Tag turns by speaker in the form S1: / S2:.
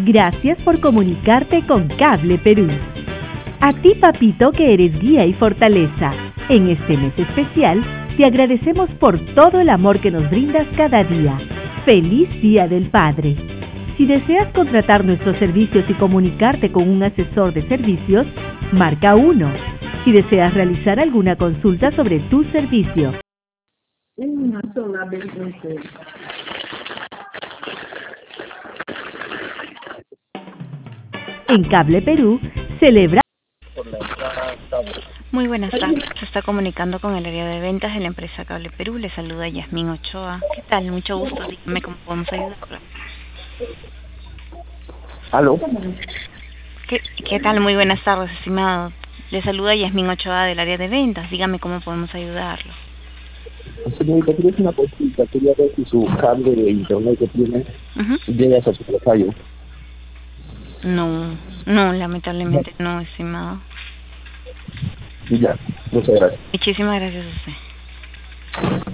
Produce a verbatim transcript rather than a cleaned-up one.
S1: Gracias por comunicarte con Cable Perú. A ti, papito, que eres guía y fortaleza. En este mes especial, te agradecemos por todo el amor que nos brindas cada día. ¡Feliz Día del Padre! Si deseas contratar nuestros servicios y comunicarte con un asesor de servicios, marca uno. Si deseas realizar alguna consulta sobre tu servicio. En Cable Perú, celebra...
S2: Muy buenas tardes, se está comunicando con el área de ventas de la empresa Cable Perú. Le saluda Yasmín Ochoa. ¿Qué tal? Mucho gusto, dígame cómo podemos ayudarlo.
S3: ¿Aló?
S2: ¿Qué, ¿Qué tal? Muy buenas tardes, estimado. Le saluda Yasmín Ochoa del área de ventas. Dígame cómo podemos ayudarlo.
S3: Señorita, quería hacer una consulta. Quería ver si su cable de internet que tiene
S2: Uh-huh.
S3: llega a su fallo.
S2: No, no, lamentablemente no, estimado.
S3: Y ya, muchas gracias.
S2: Muchísimas gracias a usted.